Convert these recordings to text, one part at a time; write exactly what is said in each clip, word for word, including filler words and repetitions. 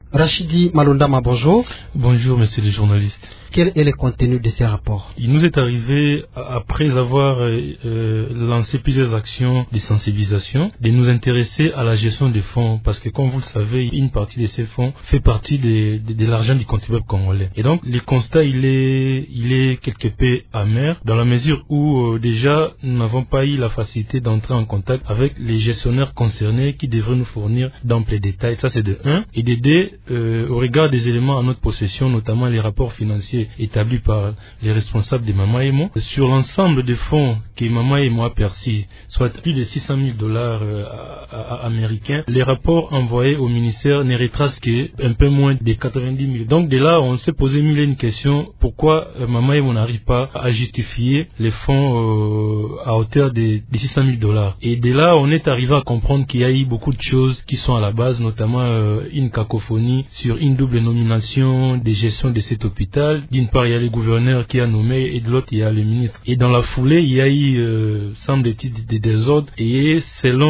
Rachidi Malundama, bonjour. Bonjour, monsieur le journaliste. Quel est le contenu de ces rapports? Il nous est arrivé, après avoir euh, lancé plusieurs actions de sensibilisation, de nous intéresser à la gestion des fonds, parce que comme vous le savez, une partie de ces fonds fait partie de, de, de l'argent du contribuable congolais. Et donc, le constat, il est, il est quelque peu amer, dans la mesure où euh, déjà, nous n'avons pas eu la facilité d'entrer en contact avec les gestionnaires concernés qui devraient nous fournir d'amples détails. Ça, c'est de un. Et de deux, euh, au regard des éléments en notre possession, notamment les rapports financiers établi par les responsables de Mama Emo, sur l'ensemble des fonds que Mama Emo a perçus, soit plus de six cent mille dollars euh, américains, les rapports envoyés au ministère ne retracent qu'un peu moins de quatre-vingt-dix mille. Donc de là, on s'est posé mille et une questions, pourquoi euh, Mama Emo n'arrive pas à justifier les fonds euh, à hauteur de, de six cent mille dollars. Et de là, on est arrivé à comprendre qu'il y a eu beaucoup de choses qui sont à la base, notamment euh, une cacophonie sur une double nomination de gestion de cet hôpital. D'une part, il y a le gouverneur qui a nommé et de l'autre, il y a le ministre. Et dans la foulée, il y a eu, euh, semble-t-il, des désordres. Et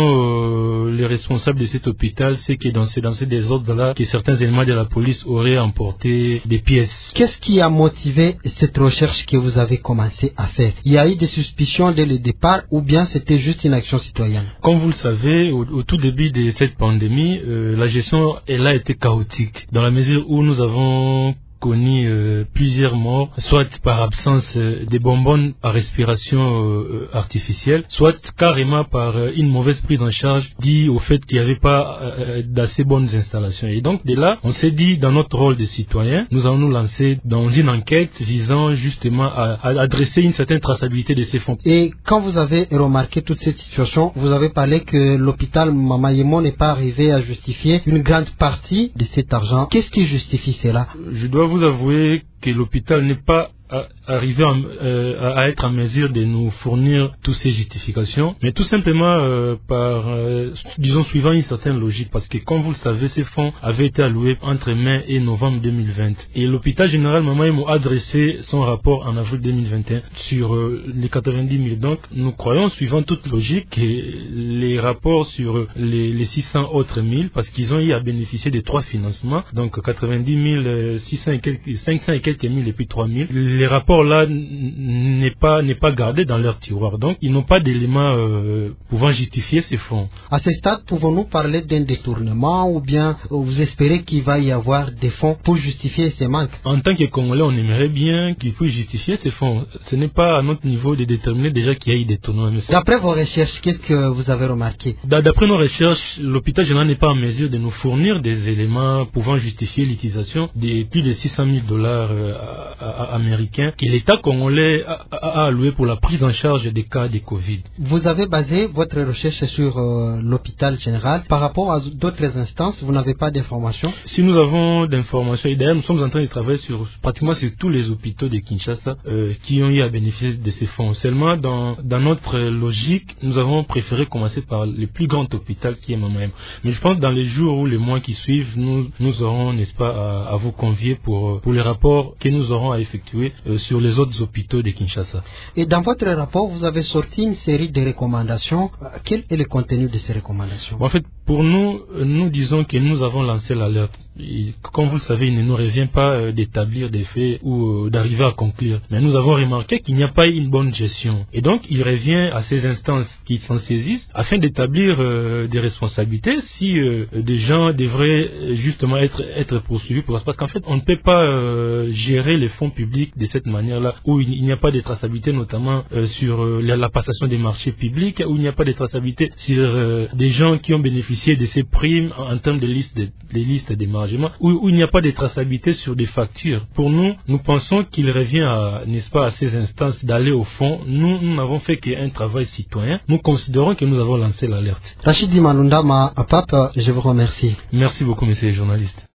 selon euh, les responsables de cet hôpital, c'est que dans ces, dans ces désordres-là, que certains éléments de la police auraient emporté des pièces. Qu'est-ce qui a motivé cette recherche que vous avez commencé à faire? Il y a eu des suspicions dès le départ ou bien c'était juste une action citoyenne? Comme vous le savez, au, au tout début de cette pandémie, euh, la gestion, elle a été chaotique. Dans la mesure où nous avons connu euh, plusieurs morts, soit par absence euh, de bonbonnes à respiration euh, artificielle, soit carrément par euh, une mauvaise prise en charge due au fait qu'il n'y avait pas euh, d'assez bonnes installations. Et donc de là, on s'est dit, dans notre rôle de citoyen, nous allons nous lancer dans une enquête visant justement à, à adresser une certaine traçabilité de ces fonds. Et quand vous avez remarqué toute cette situation, vous avez parlé que l'hôpital Mama Emo n'est pas arrivé à justifier une grande partie de cet argent. Qu'est-ce qui justifie cela? Je dois vous avouer que l'hôpital n'est pas arriver à, euh, à être en mesure de nous fournir toutes ces justifications, mais tout simplement euh, par, euh, disons, suivant une certaine logique, parce que comme vous le savez, ces fonds avaient été alloués entre mai et novembre deux mille vingt, et l'hôpital général Mama Emo a adressé son rapport en avril deux mille vingt et un sur euh, les quatre-vingt-dix mille. Donc, nous croyons, suivant toute logique, que les rapports sur les, les six cents autres mille, parce qu'ils ont eu à bénéficier de trois financements, donc quatre-vingt-dix mille, six cents et quelques, cinq cents et quelques mille et puis trois mille, les rapports là n'est pas n'est pas gardé dans leur tiroir, donc ils n'ont pas d'éléments euh, pouvant justifier ces fonds. À ce stade, pouvons-nous parler d'un détournement ou bien vous espérez qu'il va y avoir des fonds pour justifier ces manques? En tant que Congolais, on aimerait bien qu'ils puissent justifier ces fonds. Ce n'est pas à notre niveau de déterminer déjà qu'il y a eu des détournements. D'après vos recherches, qu'est-ce que vous avez remarqué? D'après nos recherches, l'hôpital général n'est pas en mesure de nous fournir des éléments pouvant justifier l'utilisation de plus de six cent mille dollars euh, américains que l'État congolais a, a, a alloué pour la prise en charge des cas de Covid. Vous avez basé votre recherche sur euh, l'hôpital général. Par rapport à d'autres instances, vous n'avez pas d'informations? Si nous avons d'informations, et d'ailleurs nous sommes en train de travailler sur pratiquement sur tous les hôpitaux de Kinshasa euh, qui ont eu à bénéficier de ces fonds. Seulement, dans, dans notre logique, nous avons préféré commencer par le plus grand hôpital qui est Mama Emo. Mais je pense que dans les jours ou les mois qui suivent, nous, nous aurons, n'est-ce pas, à, à vous convier pour, pour les rapports que nous aurons à effectuer euh, sur les autres hôpitaux de Kinshasa. Et dans votre rapport, vous avez sorti une série de recommandations. Quel est le contenu de ces recommandations? En fait, pour nous, nous disons que nous avons lancé l'alerte. Comme vous le savez, il ne nous revient pas euh, d'établir des faits ou euh, d'arriver à conclure. Mais nous avons remarqué qu'il n'y a pas eu une bonne gestion. Et donc, il revient à ces instances qui s'en saisissent afin d'établir euh, des responsabilités si euh, des gens devraient justement être, être poursuivis pour ça. Parce qu'en fait, on ne peut pas euh, gérer les fonds publics de cette manière-là, où il n'y a pas de traçabilité, notamment euh, sur euh, la, la passation des marchés publics, où il n'y a pas de traçabilité sur euh, des gens qui ont bénéficié de ces primes en, en termes de liste de, de listes d'émargement, où, où il n'y a pas de traçabilité sur des factures. Pour nous, nous pensons qu'il revient à, n'est-ce pas, à ces instances d'aller au fond. Nous, nous n'avons fait qu'un travail citoyen. Nous considérons que nous avons lancé l'alerte. Rachidi Malundama, Pape, je vous remercie. Merci beaucoup, messieurs les journalistes.